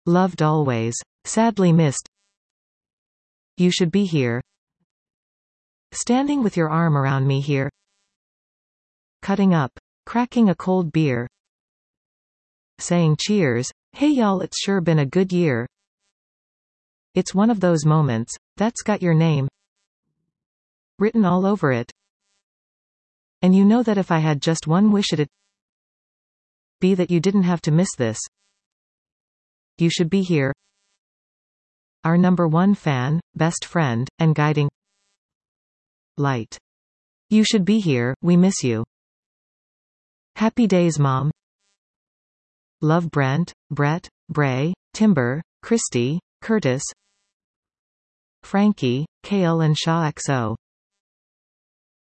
Loved always. Sadly missed. You should be here. Standing with your arm around me here. Cutting up. Cracking a cold beer. Saying cheers. Hey y'all, it's sure been a good year. It's one of those moments that's got your name written all over it. And you know that if I had just one wish, it'd be that you didn't have to miss this. You should be here. Our number one fan, best friend, and guiding light. You should be here, we miss you. Happy days, Mom. Love Brent, Brett, Bray, Timber, Christy, Curtis, Frankie, Kale and Shaw XO.